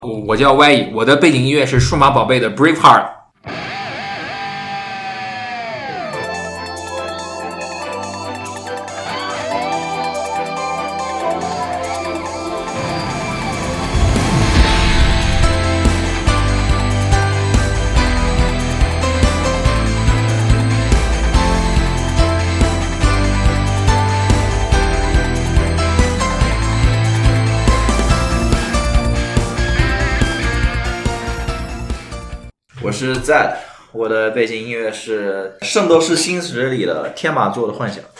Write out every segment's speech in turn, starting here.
我叫 Y， 我的背景音乐是数码宝贝的 Braveheart。 我是 Z， 我的背景音乐是《圣斗士星矢》里的天马座的幻想。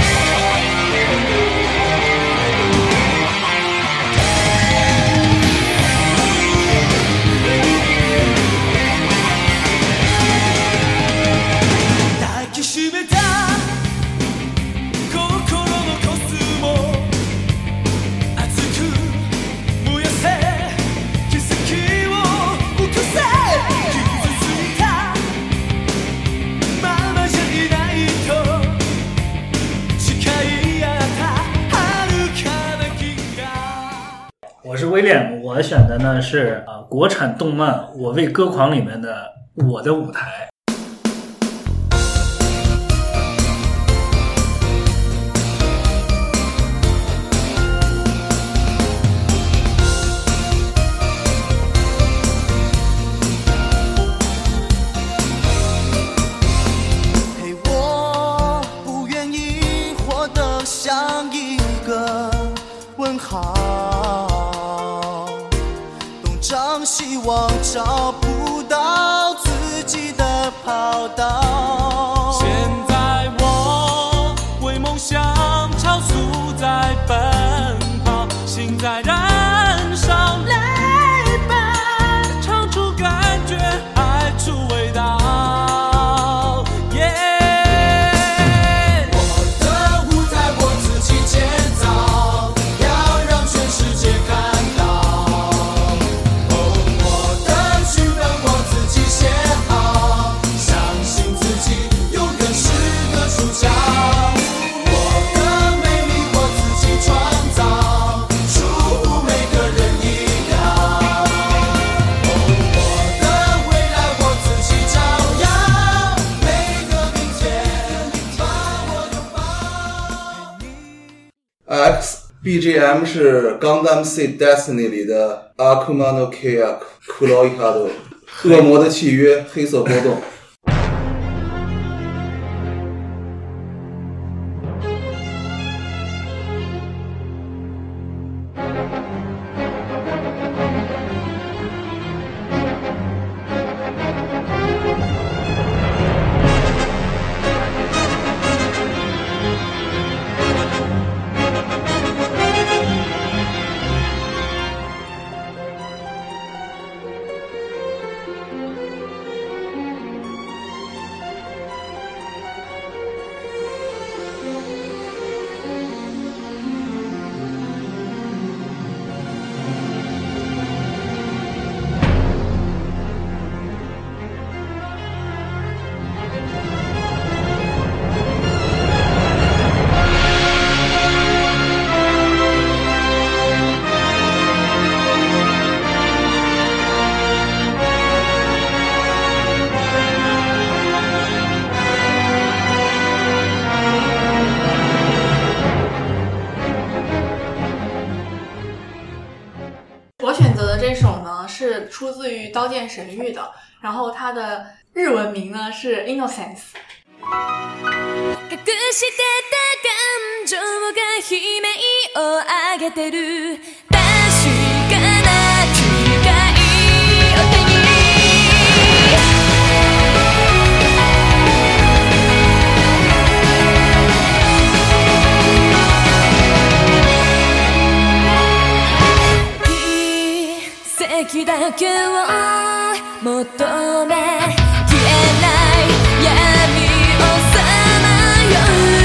我是威廉，我选的呢是国产动漫《我为歌狂》里面的《我的舞台》。 嘿，我不愿意活得像一个问号。希望找不到自己的跑道。 现在我为梦想超速在奔跑，心在燃烧，来吧，唱出感觉，爱出味道。 我的舞台我自己建造，要让全世界看到。 BGM 是 Gundam Seed Destiny 里的 Akuma no Kyaku Kuroi Hado 恶魔的契约黑色波动。 是出自于《刀剑神域》的，然后它的日文名呢是 Innocence。隠してた感情が悲鳴を上げてる確かな機会を手に奇跡だけを求め消えない闇をさまよ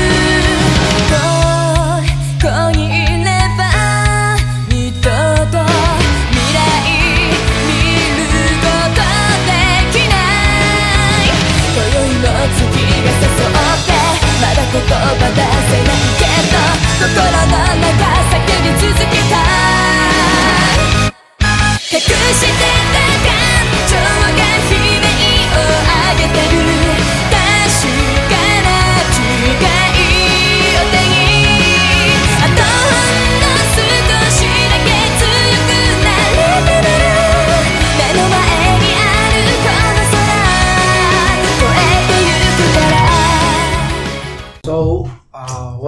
うここにいれば二度と未来見ることできない今宵の月が誘ってまだ言葉出せないけど心の中叫び続けた隠し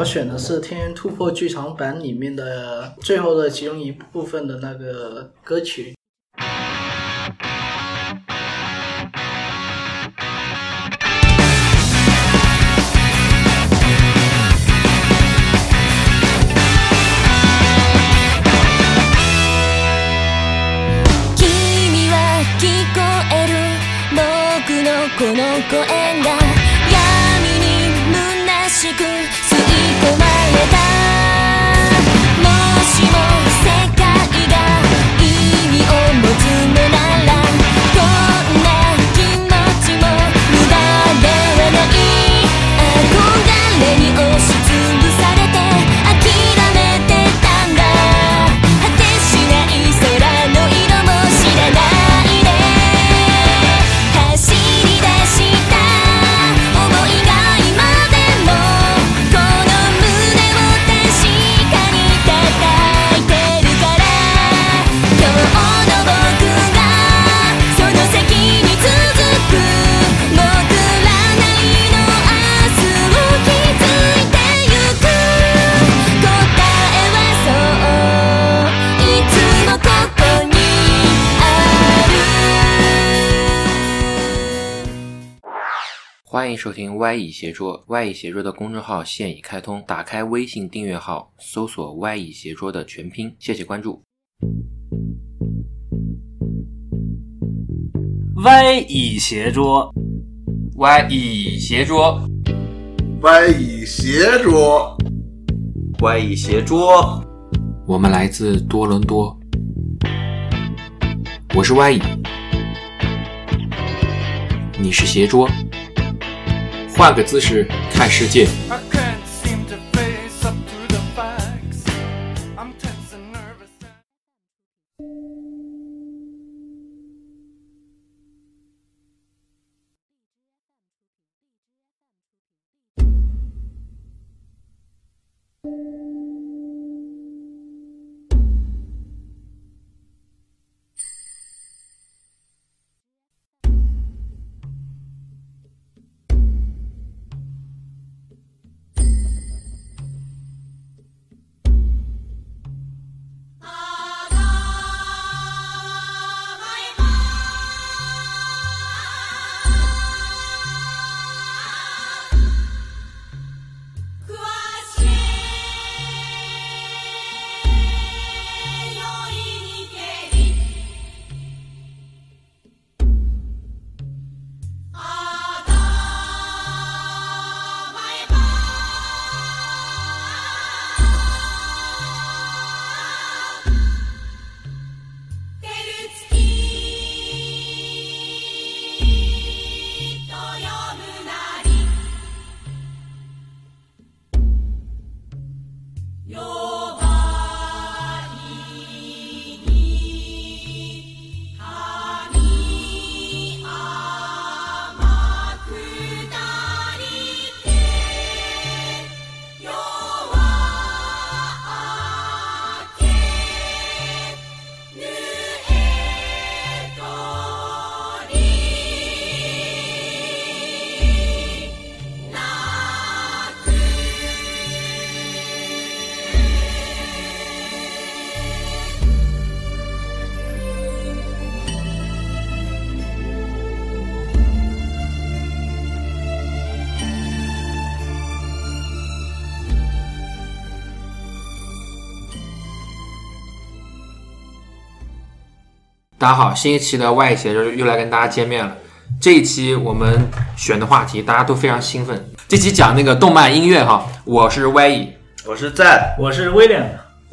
选的是《天元突破》剧场版里面的最后的其中一部分的那个歌曲。 この声が闇に虚しく吸い込まれた。もしも世界が意味を持つのならこんな気持ちも無駄ではない。憧れに押しつぶされて諦めてたんだ。果てしない空の色も知らないで走り出した想いが今でもこの胸を確かに叩いてるから。今日の僕がその先に続く僕らなりの明日を築いてゆく。答えはそういつもここにある。 欢迎收听 Y 乙协桌 ，Y 乙协桌的公众号现已开通，打开微信订阅号，搜索 Y 乙协桌的全拼，谢谢关注。 歪乙协桌 Y 乙协桌， Y 乙协桌， Y 乙协桌， 我们来自多伦多，我是 Y 乙，你是协桌，换个姿势看世界。 I can't seem to face up to the facts. I'm tense and nervous. 大家好，新一期的 Y 乙协桌又来跟大家见面了。这一期我们选的话题大家都非常兴奋，这期讲那个动漫音乐哈。我是 Y 乙， 我是赞， 我是威廉，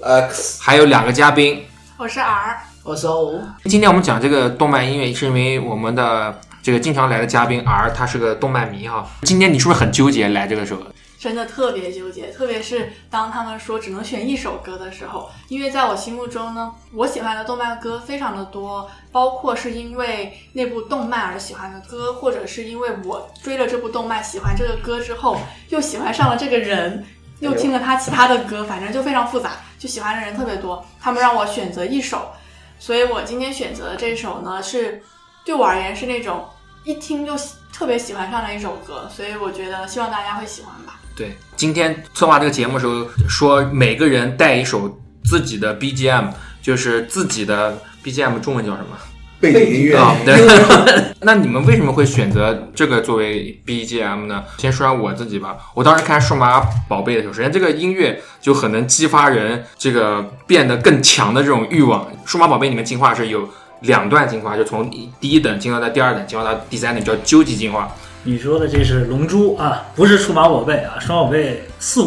X， 还有两个嘉宾。 我是 R， 我是欧。 今天我们讲这个动漫音乐，是因为我们的这个经常来的嘉宾 R 他是个动漫迷哈。今天你是不是很纠结来这个时候？ 真的特别纠结，特别是当他们说只能选一首歌的时候，因为在我心目中呢，我喜欢的动漫歌非常的多，包括是因为那部动漫而喜欢的歌，或者是因为我追了这部动漫喜欢这个歌之后，又喜欢上了这个人，又听了他其他的歌，反正就非常复杂，就喜欢的人特别多，他们让我选择一首，所以我今天选择的这首呢，是对我而言是那种一听就特别喜欢上的一首歌，所以我觉得希望大家会喜欢吧。 对，今天策划这个节目的时候说每个人带一首自己的 BGM， 就是自己的 BGM 中文叫什么？ 背景音乐。 对。那你们为什么会选择这个作为 BGM 呢？先说说我自己吧。我当时看数码宝贝的时候，首先这个音乐就很能激发人这个变得更强的这种欲望。数码宝贝里面进化是有2段进化，就从第1等进化到第2等，进化到第3等，叫究极进化。 你说的这是龙珠啊，不是数码宝贝啊，数码宝贝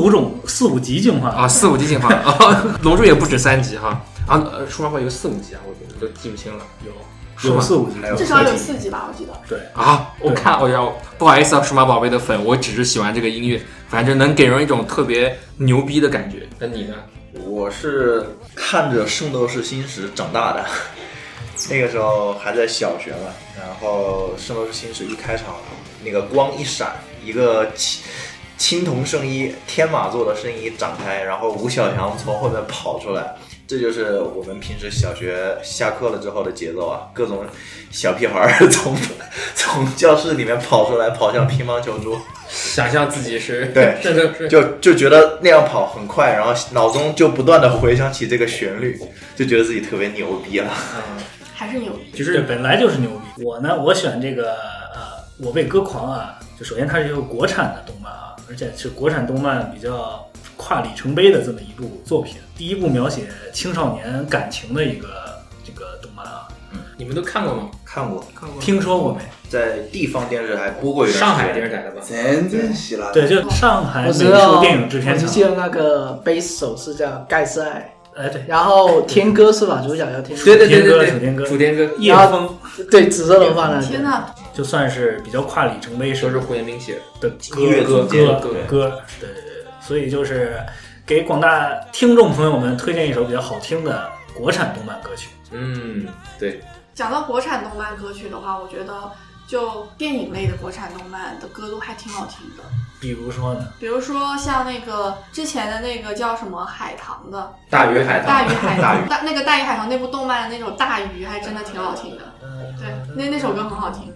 4、5级进化啊，4、5级进化啊，龙珠也不止3级哈。啊，数码宝贝有4、5级啊，我都记不清了。 有4、5级， 至少有4级吧，我记得。 对啊，我不好意思啊，数码宝贝的粉，我只是喜欢这个音乐，反正能给人一种特别牛逼的感觉。那你呢？ 我是看着《圣斗士星矢》长大的，那个时候还在小学嘛，然后《圣斗士星矢》一开场，那个光一闪，一个青铜圣衣天马座的圣衣展开，然后吴小强从后面跑出来。这就是我们平时小学下课了之后的节奏啊！各种小屁孩从教室里面跑出来，跑向乒乓球桌， 想象自己是对， 真的是就觉得那样跑很快，然后脑中就不断的回想起这个旋律，就觉得自己特别牛逼了。 还是牛逼， 就是本来就是牛逼。我呢，我选这个我为歌狂啊，就首先它是一个国产的动漫啊，而且是国产动漫比较跨里程碑的这么一部作品，第一部描写青少年感情的一个这个动漫啊。 你们都看过吗？ 看过， 听说过没？ 在地方电视还播过一段时间。 上海电视台的吧？ 真希腊。 对，就上海美术电影制片厂。 我记得那个贝斯手是叫盖世爱。 对， 然后天歌是吧？主角叫天歌， 对，楚天歌，叶枫， 对，紫色头发的。 天哪， 就算是比较跨里程碑式， 都是胡彦斌写的歌， 对，所以就是给广大听众朋友们推荐一首比较好听的国产动漫歌曲。 对。 讲到国产动漫歌曲的话，我觉得就电影类的国产动漫的歌都还挺好听的。 比如说呢？ 比如说像那个之前的那个叫什么海棠的大鱼海棠， 那个大鱼海棠那部动漫的那首大鱼还真的挺好听的。对，那首歌很好听。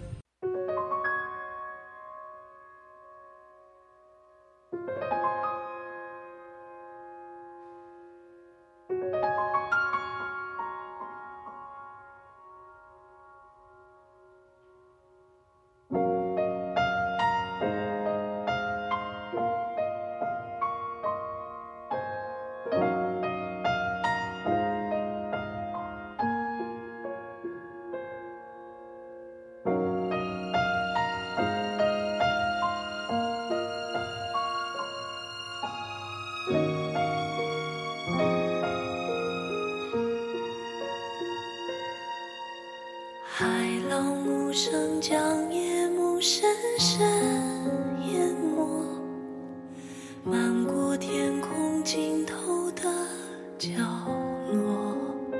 海浪无声将夜幕深深淹没，漫过天空尽头的角落，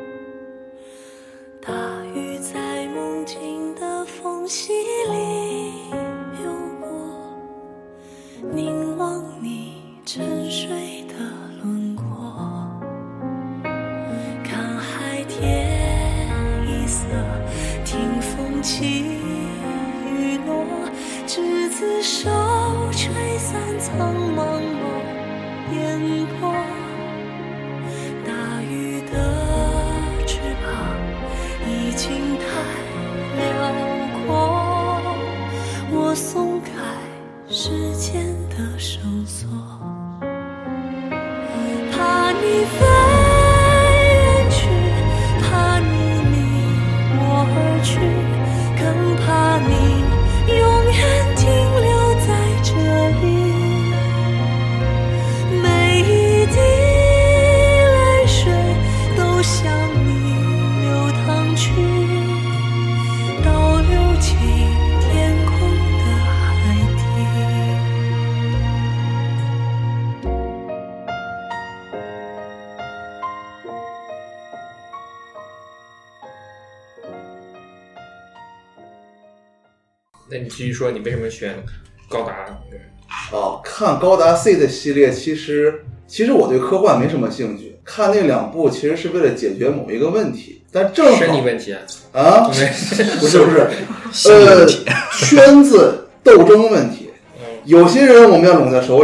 大雨在梦境的缝隙里流过，凝望你沉睡的轮廓，看海天一色，听风起雨落，执子手，吹散苍茫梦烟波。大雨的翅膀已经太辽阔，我松开时间的绳索，怕你飞远去，怕你离我而去，更怕你永远停留在这里。每一滴泪水都向你流淌去，倒流进天空的海底。 那你继续说，你为什么选高达？ 看高达 C 的系列，其实我对科幻没什么兴趣，看那2部其实是为了解决某一个问题，但正好生理问题啊，不是，圈子斗争问题。有些人我们要拢在手里，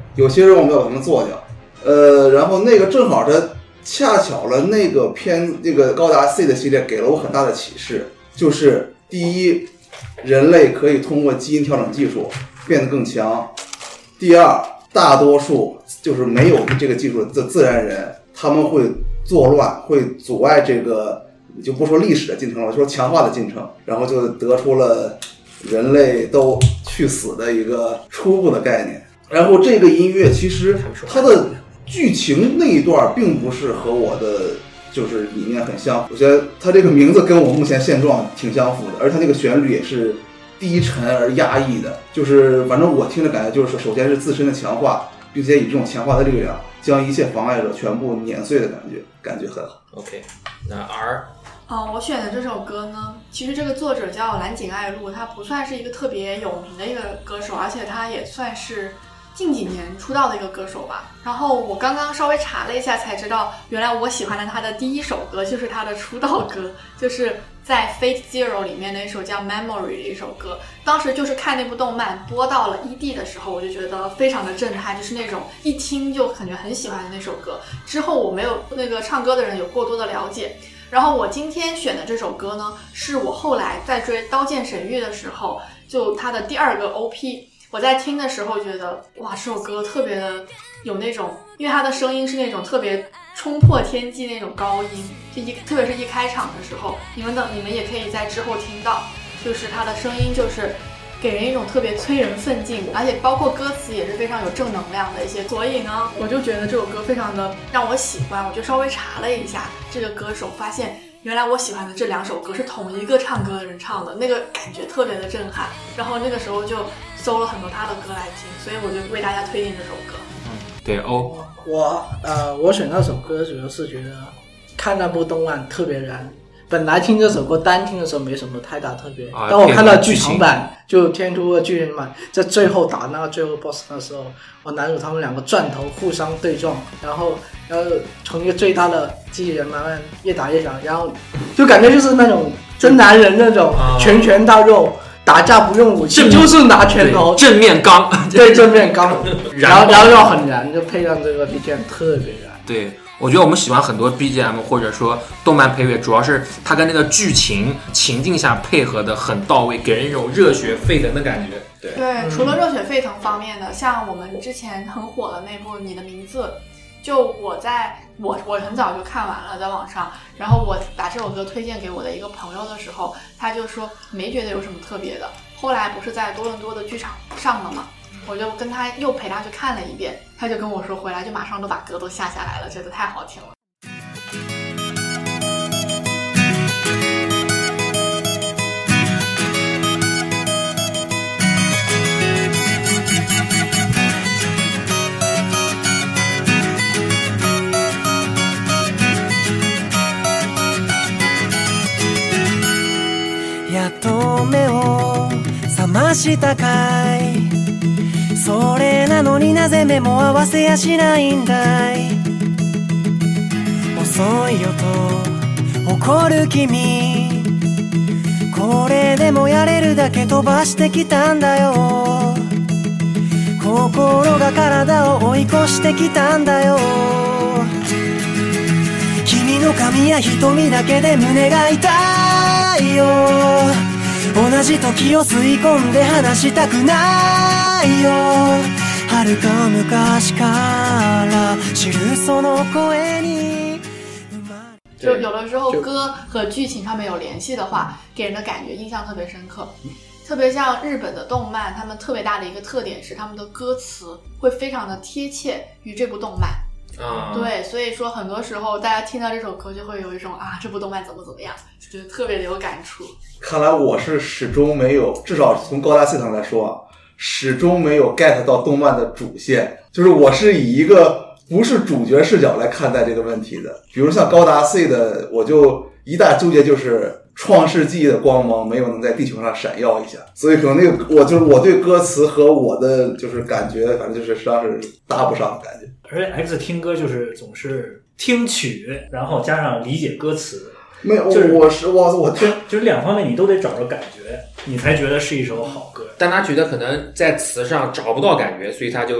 有些人我们要把他们做掉。然后那个正好它恰巧了，那个高达 C 的系列给了我很大的启示，就是第一，人类可以通过基因调整技术变得更强；第二，大多数就是没有这个技术的自然人，他们会作乱，会阻碍这个，就不说历史的进程了，说强化的进程，然后就得出了人类都去死的一个初步的概念。然后这个音乐其实它的剧情那一段并不是和我的就是理念很相符，我觉得它这个名字跟我目前现状挺相符的，而它那个旋律也是低沉而压抑的，就是反正我听的感觉就是首先是自身的强化，并且以这种强化的力量将一切妨碍者全部碾碎的感觉很好。 OK， 那 R 我选的这首歌呢，其实这个作者叫蓝井爱露，他不算是一个特别有名的一个歌手，而且他也算是近几年出道的一个歌手吧。然后我刚刚稍微查了一下才知道，原来我喜欢的他的第一首歌就是他的出道歌，就是在 Fate Zero 里面的一首叫 Memory 的一首歌。当时就是看那部动漫播到了 ED 的时候，我就觉得非常的震撼，就是那种一听就感觉很喜欢的那首歌。之后我没有那个唱歌的人有过多的了解。然后我今天选的这首歌呢，是我后来在追《刀剑神域》的时候，就它的第二个 OP， 我在听的时候觉得，哇，这首歌特别的有那种，因为它的声音是那种特别冲破天际那种高音，特别是一开场的时候，你们也可以在之后听到，就是它的声音就是给人一种特别催人奋进，而且包括歌词也是非常有正能量的一些，所以呢，我就觉得这首歌非常的让我喜欢。我就稍微查了一下这个歌手，发现原来我喜欢的这两首歌是同一个唱歌的人唱的，那个感觉特别的震撼。然后那个时候就搜了很多他的歌来听，所以我就为大家推荐这首歌。 对哦， 我选那首歌主要是觉得看那部动漫特别燃。本来听这首歌单听的时候没什么太大特别，当我看到剧场版就天突的剧场版在最后打那个最后 boss 的时候，男主他们两个转头互相对撞，然后从一个最大的机器人慢慢越打越小，然后就感觉就是那种真男人那种拳拳到肉，打架不用武器，就是拿拳头， 正面刚， 对，正面刚，然后又很燃，就配上这个 BGM 特别燃。 对，我觉得我们喜欢很多 BGM 或者说动漫配乐，主要是它跟那个剧情情境下配合的很到位，给人一种热血沸腾的感觉。 对，除了热血沸腾方面的，像我们之前很火的那部《你的名字》，就我很早就看完了，在网上，然后我把这首歌推荐给我的一个朋友的时候，他就说没觉得有什么特别的。后来不是在多伦多的剧场上了吗？我就跟他又陪他去看了一遍，他就跟我说回来就马上都把歌都下下来了，觉得太好听了。 やっと目を覚ましたかい、それなのになぜ目も合わせやしないんだい、遅いよと怒る君、これでもやれるだけ飛ばしてきたんだよ、心が体を追い越してきたんだよ、君の髪や瞳だけで胸が痛いよ、同じ時を吸い込んで離したくないよ、遥か昔から知るその声に。 就有的时候歌和剧情他们有联系的话，给人的感觉印象特别深刻。特别像日本的动漫，他们特别大的一个特点是他们的歌词会非常的贴切于这部动漫。对，所以说很多时候大家听到这首歌就会有一种这部动漫怎么样，就觉得特别的有感触。 看来我是始终没有，至少从高达 C 上来说，始终没有 get 到动漫的主线，就是我是以一个不是主角视角来看待这个问题的。比如像高达 C 的，我就一大纠结就是创世纪的光芒没有能在地球上闪耀一下，所以可能那个我对歌词和我的就是感觉，反正就是实际上是搭不上的感觉。 而且 X 听歌就是总是听曲，然后加上理解歌词， 没有， 就是我听， 就是两方面你都得找着感觉，你才觉得是一首好歌。 但他觉得可能在词上找不到感觉，所以他就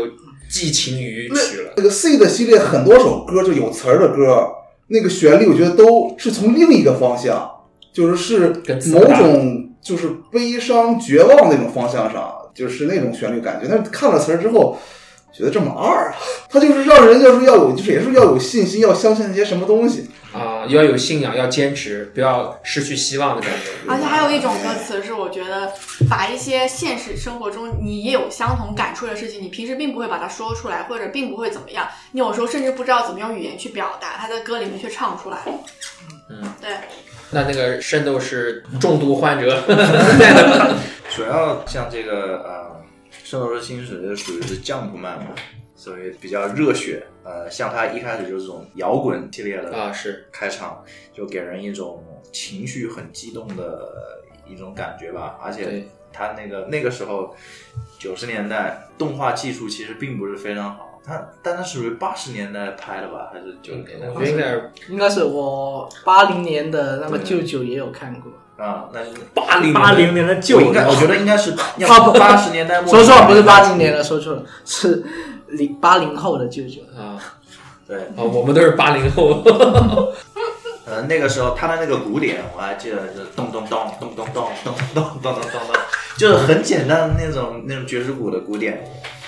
寄情于曲了。 那个 C 的系列很多首歌就有词儿的歌，那个旋律我觉得都是从另一个方向，就是某种就是悲伤绝望那种方向上，就是那种旋律感觉。但是看了词儿之后觉得这么二啊，他就是让人就是要有，就是也是要有信心，要相信一些什么东西啊，要有信仰，要坚持，不要失去希望的感觉。 而且还有一种歌词是，我觉得把一些现实生活中你也有相同感触的事情，你平时并不会把它说出来，或者并不会怎么样，你有时候甚至不知道怎么用语言去表达，它在歌里面却唱出来了。对。 那个圣斗士重度患者， 主要像这个圣斗士星矢属于是 Jump 漫嘛，所以比较热血。像他一开始就是这种摇滚系列的是开场，就给人一种情绪很激动的一种感觉吧。而且他那个时候90年代动画技术其实并不是非常好。但它属于80年代拍的吧，还是90年代？ 我觉得应该是我80年的那个舅舅也有看过啊。那 80年的舅舅， 我觉得应该是80年代末。 说错了，不是80年的，说错了，是80后的舅舅啊。对我们都是80后。 那个时候他的那个鼓点我还记得是咚咚咚咚咚咚咚咚咚咚咚咚，就是很简单的那种爵士鼓的鼓点。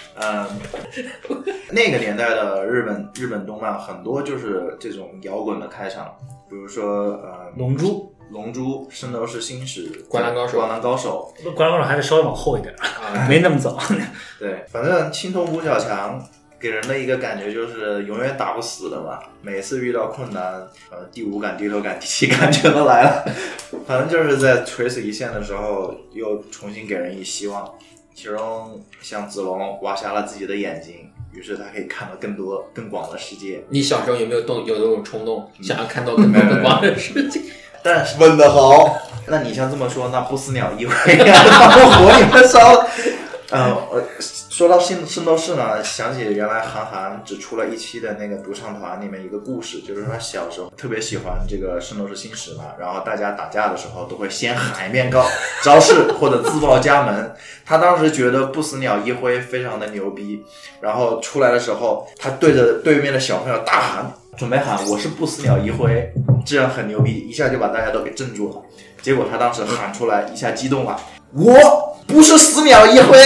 那个年代的日本动漫很多就是这种摇滚的开场，比如说龙珠、圣斗士星矢、 灌篮高手。 灌篮高手还得稍微往后一点没那么早。 对，反正青铜五角强给人的一个感觉就是永远打不死的嘛，每次遇到困难，第5感、第6感、第7感全都来了，反正就是在垂死一线的时候又重新给人以希望。其中像子龙挖瞎了自己的眼睛，于是他可以看到更多更广的世界。 你小时候有没有那种冲动，想要看到更多更广的世界？ 但是问得好， 那你像这么说，那不死鸟一回啊，火里面烧。说到圣斗士呢，想起原来韩寒只出了1期的那个独唱团里面一个故事，就是他小时候特别喜欢这个圣斗士星矢嘛，然后大家打架的时候都会先喊一遍招式或者自报家门。他当时觉得不死鸟一挥非常的牛逼，然后出来的时候他对着对面的小朋友大喊，准备喊我是不死鸟一挥，这样很牛逼，一下就把大家都给镇住了。结果他当时喊出来一下激动了，我不是死鸟一挥。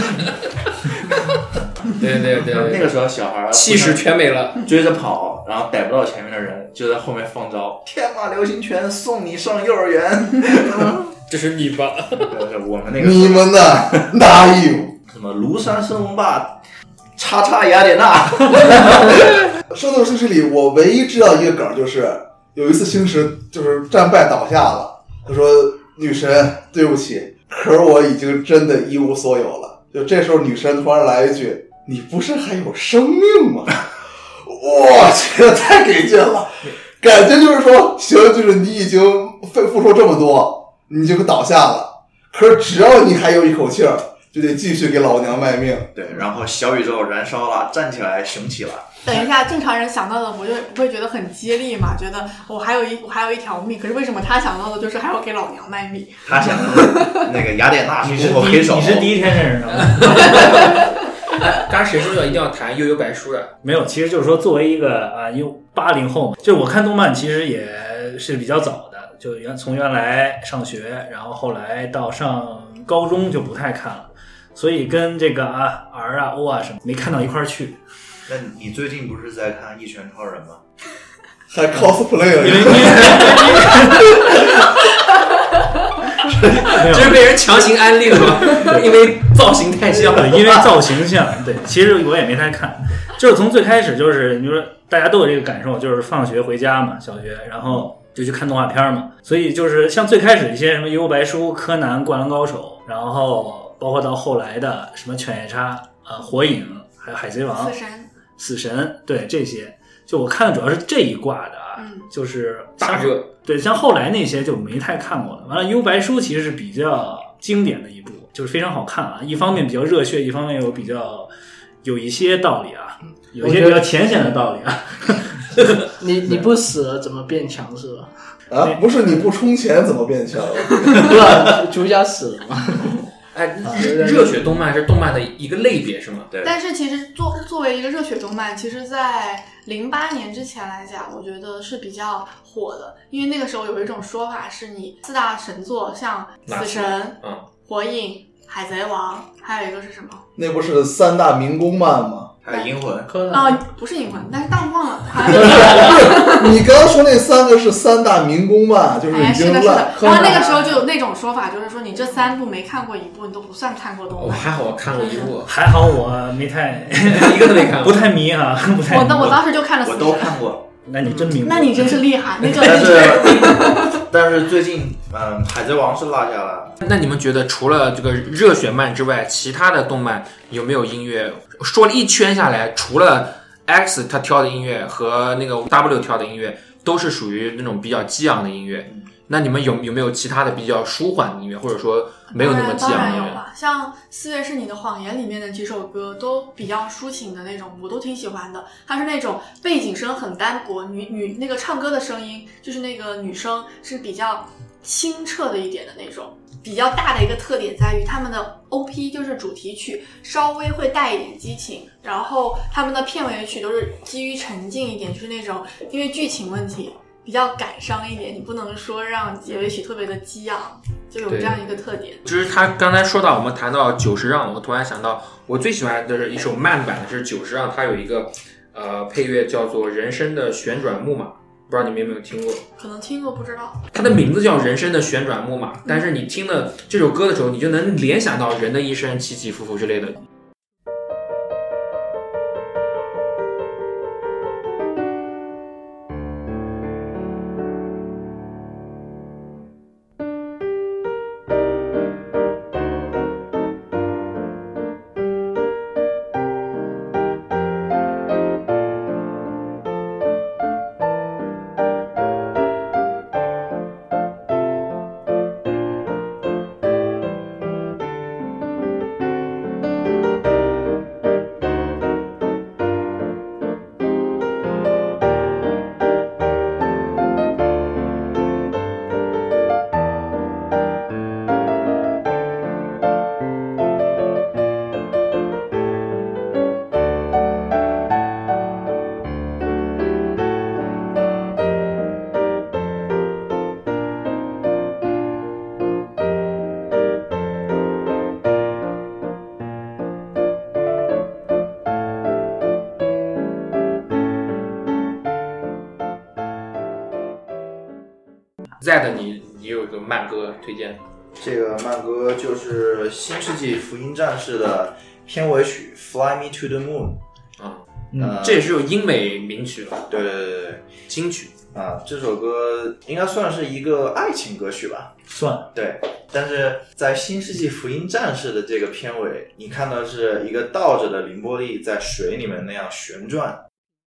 对， 那个时候小孩气势全没了， 追着跑，然后逮不到前面的人，就在后面放招，天马流星拳送你上幼儿园。 这是你吧？ 我们那个你们的哪有什么庐山升龙霸叉雅典娜。 圣斗士里我唯一知道一个梗，就是有一次星矢就是战败倒下了，他说女神对不起，可是我已经真的一无所有了。就这时候女神突然来一句，你不是还有生命吗？哇，这太给劲了，感觉就是说行，就是你已经付出这么多，你就倒下了，可是只要你还有一口气儿，就得继续给老娘卖命。 对，然后小宇宙燃烧了，站起来雄起了。 等一下，正常人想到的不会觉得很接力嘛？觉得我还有一条命，可是为什么他想到的就是还要给老娘卖命？ 他想到的那个雅典娜是幕后黑手。 你是第一天认识的吗？ 刚才谁说一定要谈悠悠白书的？ 没有，其实就是说作为一个80后嘛，就是我看动漫其实也是比较早的，就从原来上学，然后后来到上高中就不太看了，所以跟这个R 啊 O 啊什么没看到一块儿去。 那你最近不是在看《一拳超人》吗？ 还 cosplay 了， 这是被人强行安利了吗？因为造型太像了， 因为造型像。对，其实我也没太看，就是从最开始就是你说大家都有这个感受，就是放学回家嘛，小学，然后就去看动画片嘛，所以就是像最开始一些什么幽游白书、柯南、灌篮高手，然后包括到后来的什么犬夜叉、火影，还有海贼王、死神，对这些，就我看的主要是这一挂的就是大热。 对，像后来那些就没太看过了。完了，幽白书其实是比较经典的一部，就是非常好看啊。一方面比较热血，一方面又比较有一些道理啊，有一些比较浅显的道理啊。 你不死了怎么变强是吧？ 不是你不充钱怎么变强？ 对吧？主角死了嘛。 哎，热血动漫是动漫的一个类别是吗？ 对。 但是其实作为一个热血动漫，其实在08年之前来讲，我觉得是比较火的，因为那个时候有一种说法是你4大神作，像死神、火影、海贼王，还有一个是什么？ 那不是3大民工漫吗？ 还有银魂不是银魂，但是忘了。 你刚刚说那3个是3大民工漫，就是已经烂。 是的。然后那个时候就有那种说法，就是说你这3部没看过一部，你都不算看过动漫。 我还好，我看过一部， 还好我没太一个都没看过， 不太迷啊，不太迷。 我当时就看了4， 我都看过。 那你真明白？ 那你真是厉害。那个但是最近海贼王是落下了。 那你们觉得除了这个热血漫之外，其他的动漫有没有音乐？说了一圈下来，除了 X 他挑的音乐和那个 W 挑的音乐，都是属于那种比较激昂的音乐。那你们有没有其他的比较舒缓的音乐，或者说没有那么激昂的音乐？ 当然有了，像4月是你的谎言里面的几首歌都比较抒情的那种，我都挺喜欢的。它是那种背景声很单薄，女那个唱歌的声音，就是那个女生是比较清澈的一点的那种。比较大的一个特点在于他们的 OP 就是主题曲稍微会带一点激情，然后他们的片尾曲都是基于沉静一点，就是那种因为剧情问题比较感伤一点，你不能说让结尾曲特别的激昂，就有这样一个特点。 就是他刚才说到我们谈到久石让，我突然想到我最喜欢的是一首慢版的是久石让，他有一个配乐叫做人生的旋转木马，不知道你们有没有听过？ 可能听过，不知道。 它的名字叫人生的旋转木马，但是你听了这首歌的时候，你就能联想到人的一生起起伏伏之类的。Z 你有一个慢歌推荐？ 这个慢歌就是《新世纪福音战士》的片尾曲《Fly Me to the Moon》。 这也是有英美名曲了。 对， 金曲啊，这首歌应该算是一个爱情歌曲吧？ 算。 对，但是在《新世纪福音战士》的这个片尾，你看到是一个倒着的凌波丽在水里面那样旋转。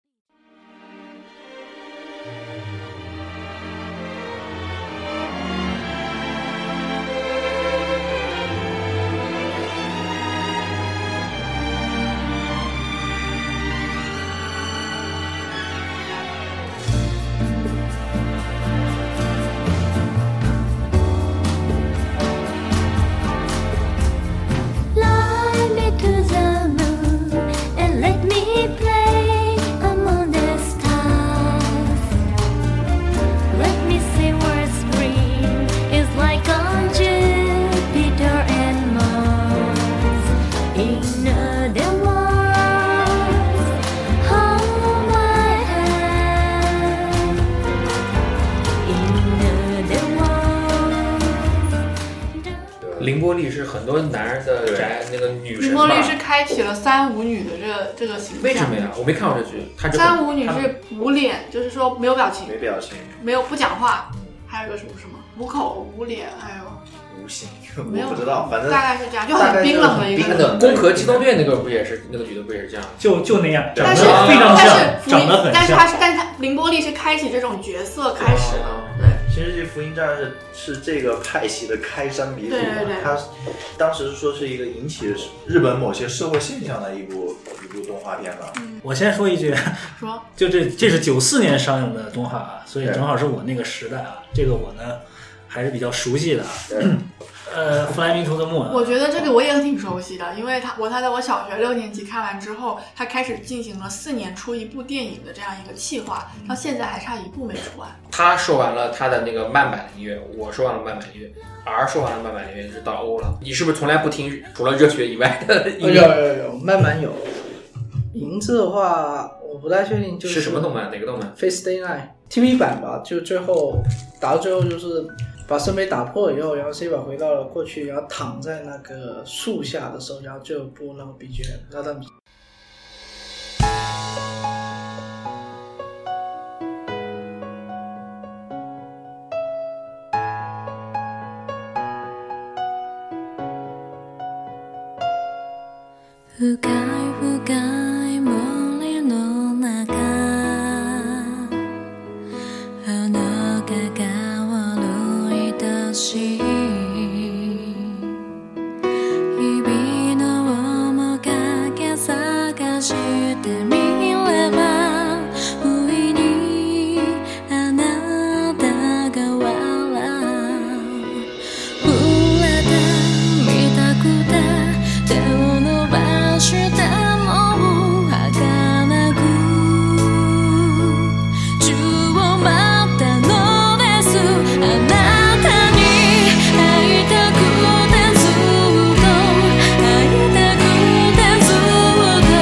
凌波丽是很多男人的宅那个女神吧。 凌波丽是开启了三舞女的这个形象。 为什么呀？我没看过这剧。 三舞女是无脸，就是说没有表情，没有不讲话，还有个什么无口无脸，还有无形，我不知道，反正大概是这样，就很冰冷的一个。 那个攻壳机动队那个不也是那个女的不也是这样？ 就那样， 但是非常像，长得很像。 但是凌波丽是开启这种角色开始的，对。 新世纪福音战士是这个派系的开山鼻祖，他当时说是一个引起日本某些社会现象的一部动画片吧。 我先说一句， 说就这是94年上映的动画啊，所以正好是我那个时代啊。这个我呢， 还是比较熟悉的。Flying to the Moon， 我觉得这个我也挺熟悉的，因为他在我小学6年级看完之后，他开始进行了4年出一部电影的这样一个企划，到现在还差1部没出完。 他说完了他的那个慢板音乐，我说完了慢板音乐，R 说完了慢板音乐，就是到 O 了。你是不是从来不听除了热血以外的音乐？ 有，慢慢有。名字的话，我不太确定，就是什么动漫？哪个动漫 ？Fate Stay Night TV 版吧，就最后打到最后就是把圣杯打破以后，然后 Saber 回到了过去，然后躺在那个树下的时候，然后就播那个 BGM， 然后他深い深い森の中あの影を歩いたし日々の面影探してみれば不意にあなたが笑う触れてみたくて手を伸ばしても儚く宙を舞ったのですあなたに会いたくてずっと会いたくてずっと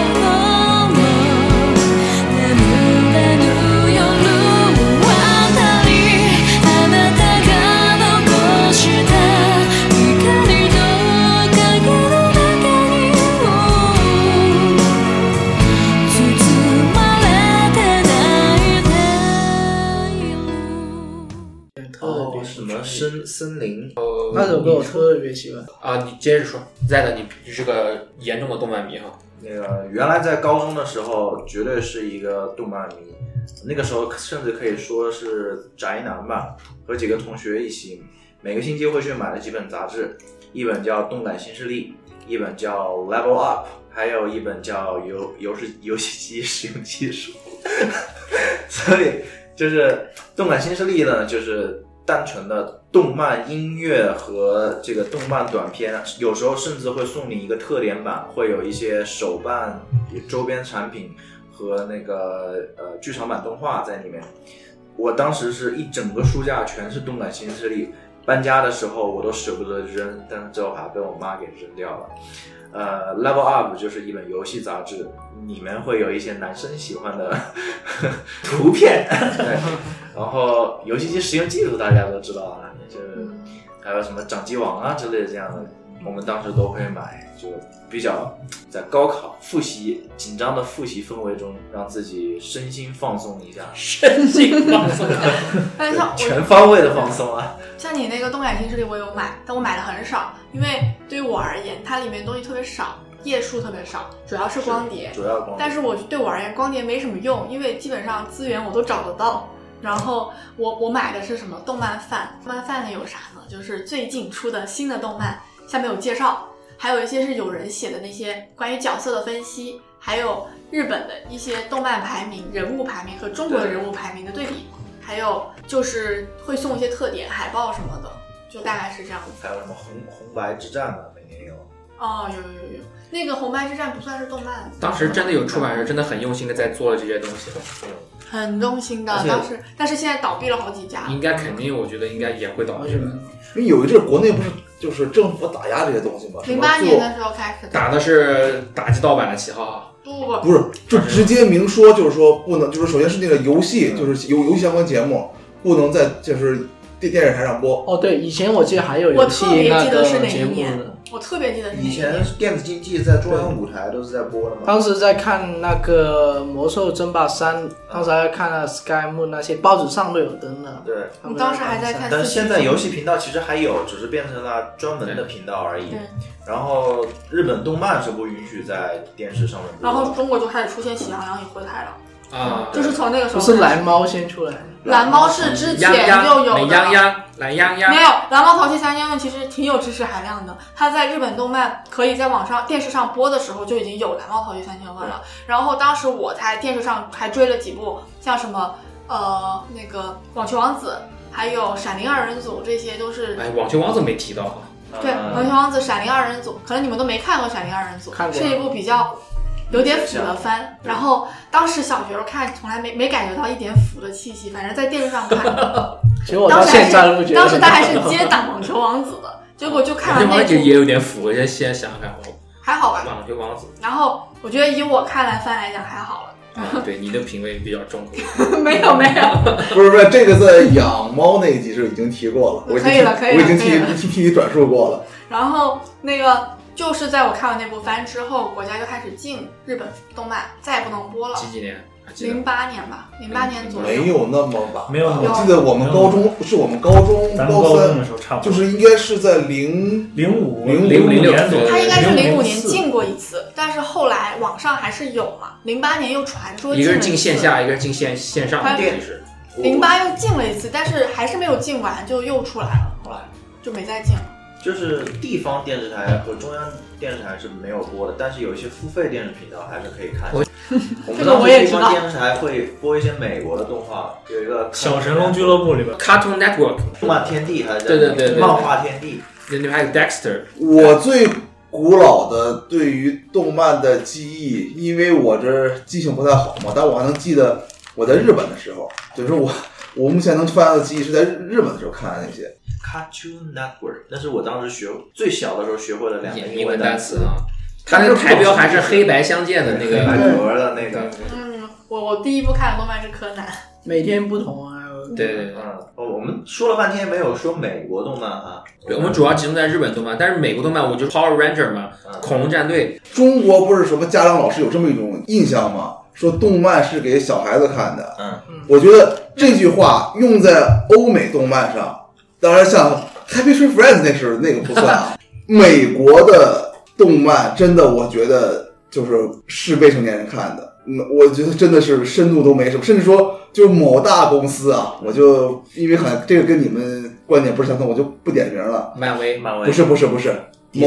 眠れぬ夜を渡りあなたが残した光と影の中に包まれて泣いている特别什么森林？ 那首歌我特别喜欢。 啊，你接着说，Z你是个严重的动漫迷哈。 那个原来在高中的时候，绝对是一个动漫迷。那个时候甚至可以说是宅男吧，和几个同学一起，每个星期会去买了几本杂志，一本叫《动感新势力》，一本叫《Level Up》，还有一本叫游戏机使用技术。所以就是动感新势力呢，就是单纯的动漫音乐和这个动漫短片，有时候甚至会送你一个特点版，会有一些手办周边产品和那个剧场版动画在里面。我当时是一整个书架全是动感新势力，搬家的时候我都舍不得扔，但是最后还被我妈给扔掉了。Level Up 就是一本游戏杂志，里面会有一些男生喜欢的图片，对，然后游戏机使用技术大家都知道啊，就是还有什么掌机网啊之类的这样的，我们当时都会买，就比较在高考复习紧张的复习氛围中，让自己身心放松一下， 身心放松， 但是像全方位的放松啊。 像你那个动感新势力我有买，但我买的很少，因为对于我而言，它里面东西特别少，页数特别少，主要是光碟。 主要光碟。 但是对我而言，光碟没什么用，因为基本上资源我都找得到。然后我买的是什么动漫饭？动漫饭里有啥呢？就是最近出的新的动漫，下面有介绍，还有一些是有人写的那些关于角色的分析，还有日本的一些动漫排名、人物排名和中国的人物排名的对比。还有就是会送一些特点海报什么的，就大概是这样子。 还有什么红白之战吧，每年有。 哦，有，那个红白之战不算是动漫。 当时真的有出版社真的很用心的在做了这些东西， 很用心的。但是现在倒闭了好几家。 应该肯定，我觉得应该也会倒闭的。 因为有一阵国内不是就是政府打压这些东西吗 ？08年的时候开始打的是打击盗版的旗号。 不是，就直接明说，就是说不能，就是首先是那个游戏，就是游戏相关节目不能在就是电视台上播。 哦，对，以前我记得还有游戏那个节目的。 我特别记得是哪一年。 以前电子竞技在中央舞台都是在播的嘛。 当时在看那个《魔兽争霸3》，当时还在看了 Sky Moon 那些报纸上都有登的。 对， 我们当时还在看。 但是现在游戏频道其实还有，只是变成了专门的频道而已。然后日本动漫是不允许在电视上面播。 然后中国就开始出现喜羊羊也回台了。 啊， 就是从那个时候。 不是蓝猫先出来。 蓝猫是之前就有的。 懒羊羊没有，蓝猫淘气三千问其实挺有知识含量的。它在日本动漫可以在网上电视上播的时候就已经有蓝猫淘气三千问了。然后当时我在电视上还追了几部，像什么那个网球王子， 还有闪灵二人组，这些都是。 哎，网球王子没提到。 对，网球王子、闪灵二人组，可能你们都没看过闪灵二人组， 看过， 是一部比较有点腐的番。然后当时小学时候看，从来没感觉到一点腐的气息，反正在电视上看。 其实我到现在都觉得， 当时他还是接档网球王子的，结果就看完那部也有点腐，我现在想想看， 还好吧。 网球王子。 然后我觉得以我看来番来讲还好了。 对，你的品味比较重。 没有， 不是，这个在养猫那一集是已经提过了，我已经替你转述过了。 然后那个就是在我看完那部番之后，国家就开始禁日本动漫，再也不能播了。 几年 ？08年吧，08年左右。 没有那么晚， 没有。 我记得我们高中是我们高中高三的时候差不多， 就是应该是在05 年左右。 他应该是05年禁过一次，但是后来网上还是有嘛。08年又传说一个是进线下，一个是进线上的电视。 08又禁了一次，但是还是没有禁完，就又出来了，后来就没再禁了。 就是地方电视台和中央电视台是没有播的，但是有一些付费电视频道还是可以看的。我们当时地方电视台会播一些美国的动画，有一个小神龙俱乐部里边 Cartoon Network 动漫天地还是对漫画天地， 里面还有 Dexter。 我最古老的对于动漫的记忆，因为我这记性不太好嘛，但我还能记得我在日本的时候，就是我目前能翻到的记忆是在日本的时候看的那些。 Cartoon Network， 那是我当时最小的时候学会了2个英文单词啊。它那个台标还是黑白相间的那个白格的那个。 我第一部看的动漫是柯南。 每天不同啊。 对， 我们说了半天没有说美国动漫啊。 对，我们主要集中在日本动漫，但是美国动漫我就是 Power Ranger 嘛，恐龙战队。 中国不是什么家长老师有这么一种印象吗？说动漫是给小孩子看的。我觉得这句话用在欧美动漫上。当然，像 Happy Tree Friends 那个不算啊。美国的动漫真的，我觉得是未成年人看的。我觉得真的是深度都没什么，甚至说就某大公司啊，我就因为好像这个跟你们观点不是相同，我就不点名了。 漫威不是， 某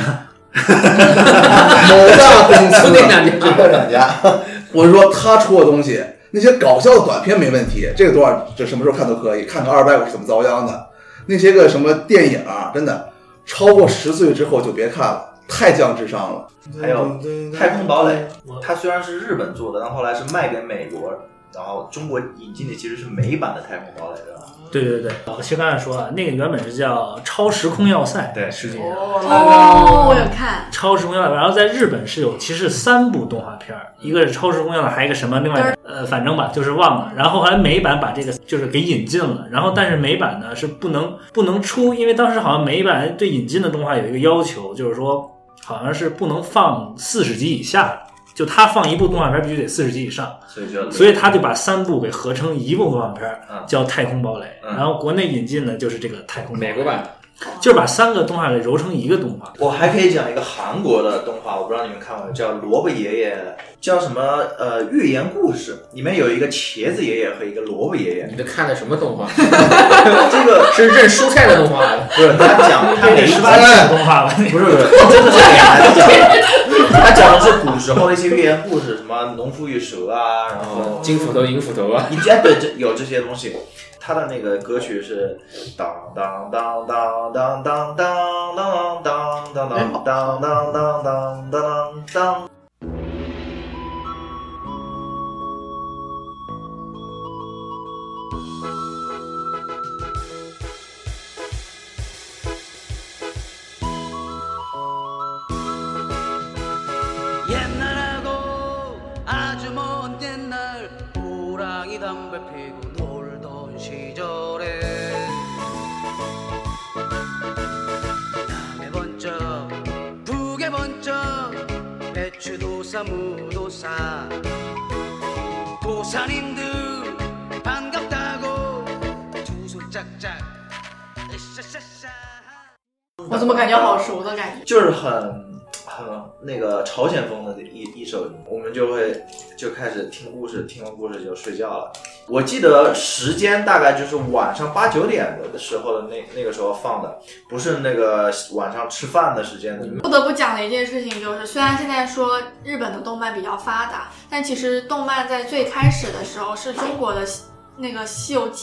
大公司的两家。 我是说他出的东西，那些搞笑的短片没问题，这个这什么时候看都可以，看看250是怎么遭殃的。那些个什么电影啊，真的超过10岁之后就别看了，太降智商了。 还有太空堡垒，它虽然是日本做的，但后来是卖给美国，然后中国引进的其实是美版的太空堡垒的。 对，我先刚才说了，那个原本是叫超时空要塞， 对， 实际上我有看超时空要塞，然后在日本是有其实3部动画片，一个是超时空要塞，还有一个什么，另外反正吧就是忘了。然后后来美版把这个就是给引进了，然后但是美版呢是不能出，因为当时好像美版对引进的动画有一个要求，就是说好像是不能放40集以下。就他放一部动画片必须得40集以上，所以他就把3部给合成一部动画片，叫《太空堡垒》。然后国内引进的就是这个《太空堡垒》， 美国版， 就是把3个动画给揉成一个动画。 我还可以讲一个韩国的动画，我不知道你们看过，叫《萝卜爷爷》，叫什么寓言故事，里面有一个茄子爷爷和一个萝卜爷爷。 你都看的什么动画？ 这个是认蔬菜的动画， 不是他讲他每 18禁的动画吧？ 不是，真的是给孩子讲。他讲的是古时候的一些寓言故事，什么农夫与蛇啊，然后金斧头、银斧头啊， 对，有这些东西。他的那个歌曲是当当当当当当当当当当当当当当当当当。 我怎么感觉好熟的感觉？ 就是很那个朝鲜风的一首，我们就开始听故事，听完故事就睡觉了。我记得时间大概就是晚上8、9点的时候的那个时候放的，不是那个晚上吃饭的时间的。 不得不讲的一件事情就是，虽然现在说日本的动漫比较发达，但其实动漫在最开始的时候是中国的那个《西游记》，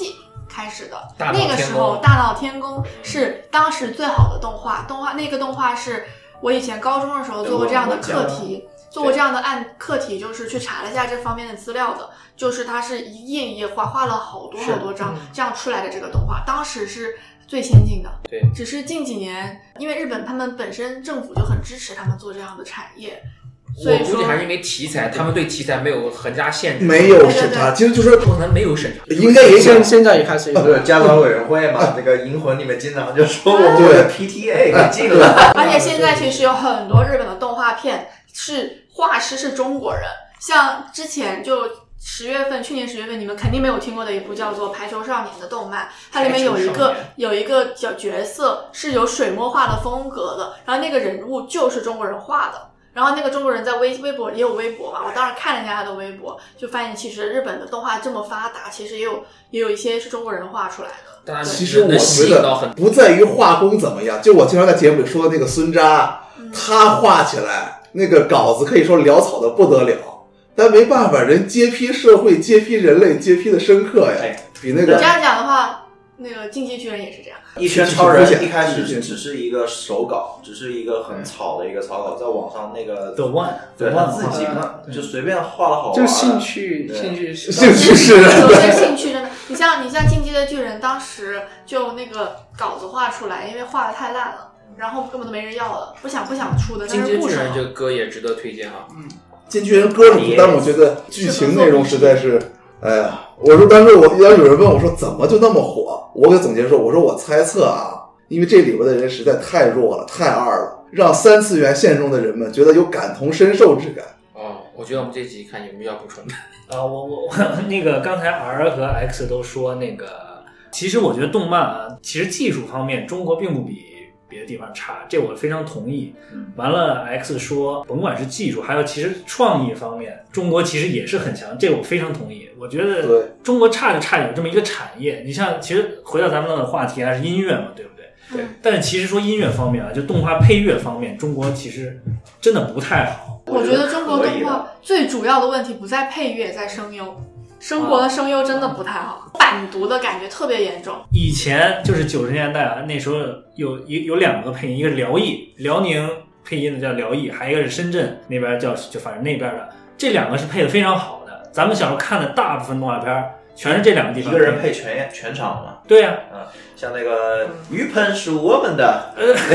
开始的。 大闹天宫那个时候大闹天宫是当时最好的动画，那个动画是我以前高中的时候做过这样的课题，课题就是去查了一下这方面的资料的，就是它是一页一页画了好多张这样出来的这个动画，当时是最先进的。 对， 只是近几年因为日本他们本身政府就很支持他们做这样的产业，所以我估计还是因为题材，他们对题材没有横加限制， 没有审查，其实就是不可能没有审查， 应该也有。 现在也开始有不是家长委员会嘛？那个《银魂》里面经常就说我们的 PTA 给禁了。 而且现在其实有很多日本的动画片是画师是中国人，像之前就去年10月份，你们肯定没有听过的一部叫做《排球少年》的动漫，它里面有一个角色是有水墨画的风格的，然后那个人物就是中国人画的。然后那个中国人在微博也有微博嘛，我当时看了一下他的微博，就发现其实日本的动画这么发达，其实也有一些是中国人画出来的。 其实我觉得不在于画工怎么样，就我经常在节目里说的那个孙扎，他画起来那个稿子可以说潦草的不得了，但没办法，人揭批社会、揭批人类、揭批的深刻呀，比那个这样讲的话，那个进击巨人也是这样。 一拳超人一开始只是一个手稿，只是一个很草的一个草稿，在网上那个 The One， 对他自己嘛，就随便画了好玩， 就兴趣是就是兴趣真的。你像进击的巨人，当时就那个稿子画出来，因为画的太烂了，然后根本都没人要了，不想出的。 进击巨人这个歌也值得推荐哈。 进击巨人歌里，但我觉得剧情内容实在是。哎呀，我说当时要有人问我说怎么就那么火，我给总结说，我说我猜测啊，因为这里边的人实在太弱了，太二了，让3次元现实中的人们觉得有感同身受之感。 我觉得我们这集看有没有要补充的我那个刚才 R 和 X 都说那个，其实我觉得动漫啊，其实技术方面中国并不比别的地方差，这我非常同意。完了 X 说甭管是技术还有其实创意方面，中国其实也是很强，这个我非常同意。我觉得中国差就差有这么一个产业，你像其实回到咱们的话题还是音乐嘛，对不对？ 对。 但是其实说音乐方面啊，就动画配乐方面，中国其实真的不太好。 我觉得中国动画最主要的问题不在配乐，在声优。中国的声优真的不太好，版读的感觉特别严重。 以前就是90年代啊，那时候有2个配音，一个是辽宁配音的叫辽艺，还有一个是深圳那边就反正那边的，这2个是配的非常好的。咱们小时候看的大部分动画片全是这2个地方， 一个人配全场嘛。 对呀， 像那个鱼盆是我们的，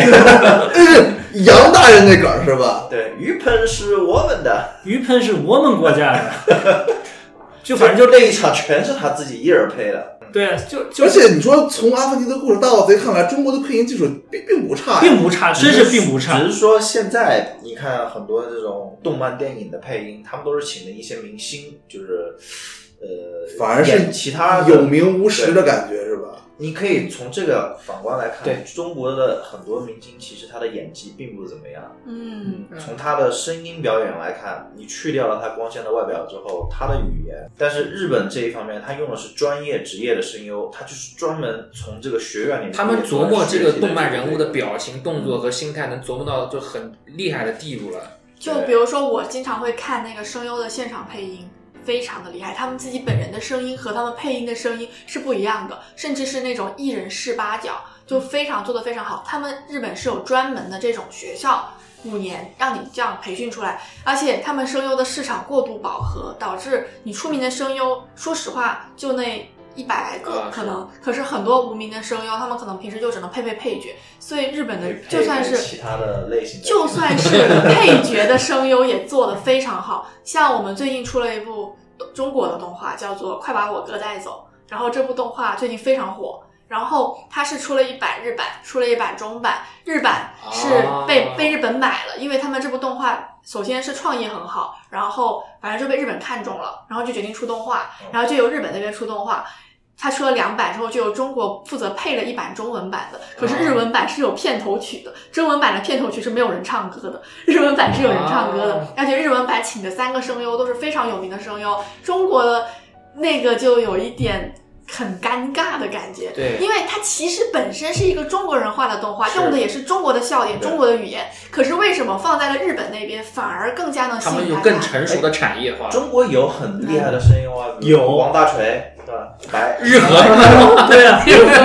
杨大人那梗是吧？ 对，鱼盆是我们的， 鱼盆是我们国家的。就反正就那一场全是他自己一人配的。 对啊， 而且你说从《阿凡提的故事》大盗贼看来，中国的配音技术并不差， 并不差，真是并不差。 只是说现在你看很多这种动漫电影的配音，他们都是请的一些明星，就是反而是其他有名无实的感觉，是吧？ 你可以从这个反观来看， 对中国的很多明星其实他的演技并不怎么样。从他的声音表演来看，你去掉了他光鲜的外表之后，他的语言，但是日本这一方面他用的是专业职业的声优，他就是专门从这个学院里面， 他们琢磨这个动漫人物的表情、动作和心态，能琢磨到就很厉害的地步了。 就比如说我经常会看那个声优的现场配音，非常的厉害，他们自己本人的声音和他们配音的声音是不一样的，甚至是那种一人饰八角，就非常做得非常好。他们日本是有专门的这种学校，5年让你这样培训出来，而且他们声优的市场过度饱和，导致你出名的声优，说实话就那100来个可能，可是很多无名的声优，他们可能平时就只能配角，所以日本的就算是其他的类型的， 就算是配角的声优也做得非常好。像我们最近出了一部中国的动画，叫做《快把我哥带走》，然后这部动画最近非常火。然后它是出了一版日版，出了一版中版，日版是被日本买了，因为他们这部动画首先是创意很好，然后反正就被日本看中了，然后就决定出动画，然后就由日本那边出动画。他出了2版之后，就由中国负责配了1版中文版的，可是日文版是有片头曲的，中文版的片头曲是没有人唱歌的，日文版是有人唱歌的，而且日文版请的3个声优都是非常有名的声优，中国的那个就有一点很尴尬的感觉， 对， 因为它其实本身是一个中国人画的动画，用的也是中国的笑点、中国的语言，可是为什么放在了日本那边反而更加能吸引他们有更成熟的产业化？ 中国有很厉害的声优啊， 有王大锤， 是吧？白日和， 对啊，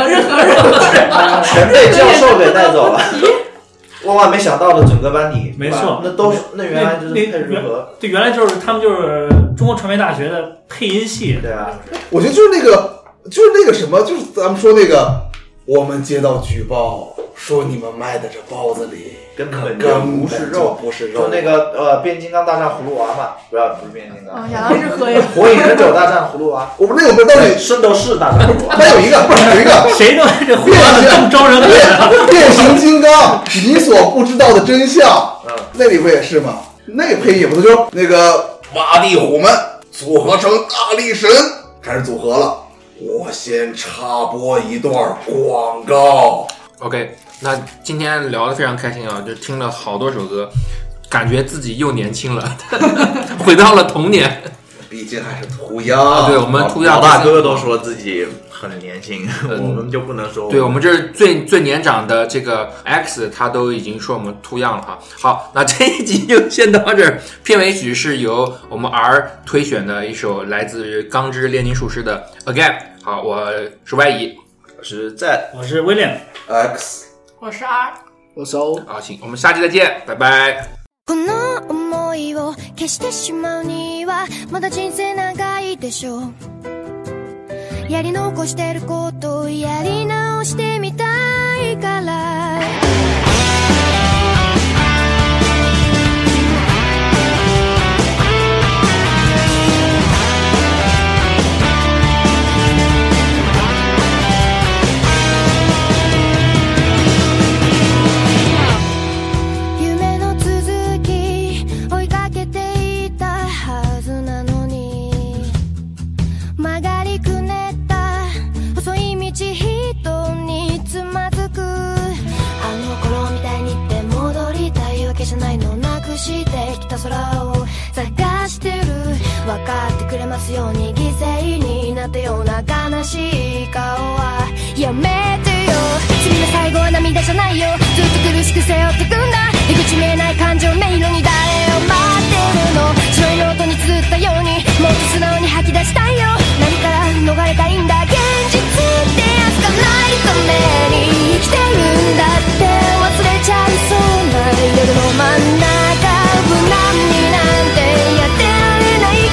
全被教授给带走了。万万没想到的整个班底， 没错， 那原来就是配日和， 对，原来就是他们就是中国传媒大学的配音系， 对啊， 我觉得就是那个什么，就是咱们说那个，我们接到举报说你们卖的这包子里根本就不是肉， 不是肉， 就那个变形金刚大战葫芦娃嘛，不是变形金刚， 亚当日和也火影忍者大战葫芦娃， 我们那个到底圣斗士大战葫芦娃， 它有一个谁都这葫芦娃这么招人恨， 变形金刚你所不知道的真相，那里不也是吗？那配音也不就那个挖地虎们组合成大力神开始组合了。我先插播一段广告。 OK， 那今天聊得非常开心啊，就听了好多首歌，感觉自己又年轻了，回到了童年。 毕竟还是涂鸦， 对，我们涂鸦老大哥都说自己很年轻，我们就不能说。 对，我们这是最年长的这个 X， 他都已经说我们涂样了哈。好，那这一集就先到这儿。片尾曲是由我们 R 推选的一首来自于钢之炼金术师的 Again。好，我是 Y 乙， 我是 Z， 我是威廉 X， 我是 R， 我是 O。 好，行，我们下期再见，拜拜。 この想いを消してしまうにはまだ人生長いでしょう。やり残してることをやり直してみたいからしてきた空を探してる分かってくれますように犠牲になったような悲しい顔はやめてよ。次の最後は涙じゃないよ、ずっと苦しく背負ってくんだ出口見えない感情迷路に誰を待ってるの。白いノートに綴ったようにもっと素直に吐き出したいよ。何から逃れたいんだ、現実ってやつがないために生きてるんだって忘れちゃいそうな夜の真ん中無難になんてやってられない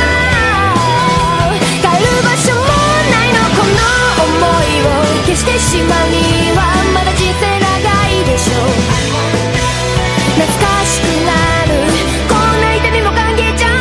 から帰る場所もないの。この想いを消してしまうにはまだ人生長いでしょう。懐かしくなるこんな痛みも歓迎じゃん。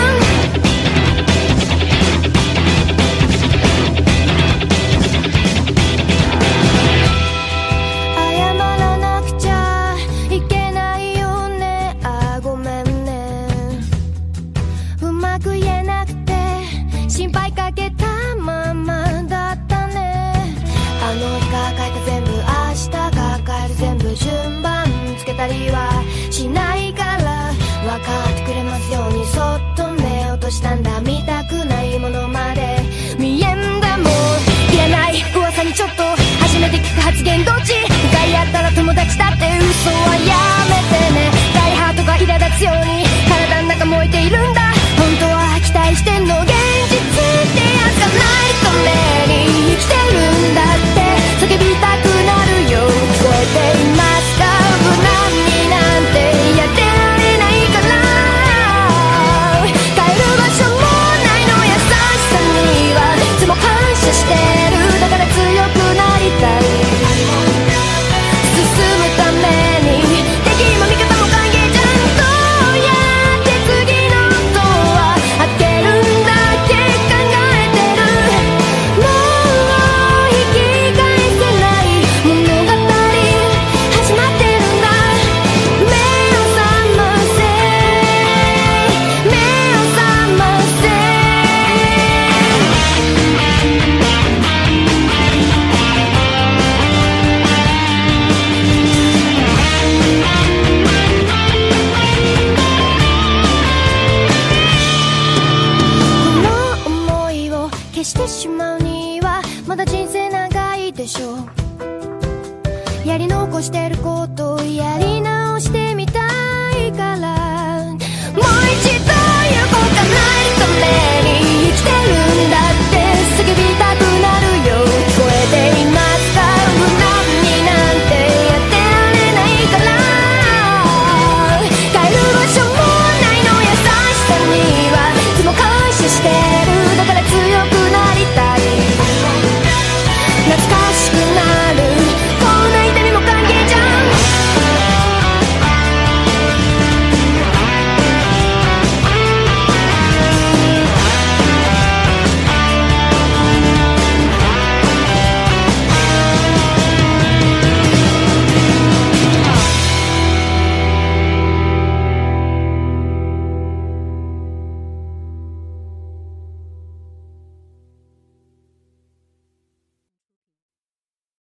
謝らなくちゃいけないよね、あごめんね。うまく言えなくて心配かけたままだったね。あの日が書いた全部明日が書える全部順番つけたりはしないから分かってくれますようにそっと目落としたんだ。見たくないものまで見えんだもん。いらない噂にちょっと初めて聞く発言どっち向かい合ったら友達だって嘘はやめてね。大ハートが苛立つように体の中燃えているんだ。本当は期待してんの、現実ってやつがないために生きてるんだって叫びたくなるよ。聞こえていますか、無難になんてやってられないから帰る場所もないの。優しさにはいつも感謝してる、だから強くなりたい。進むために敵も味方も歓迎じゃん。どうやって次のドア開けるんだって考えてる。もう引き返せない物語始まってるんだ。目を覚ませ目を覚ませ。この想いを消してしまうにはまだ人生長いでしょう。やり残してることをやり直してみ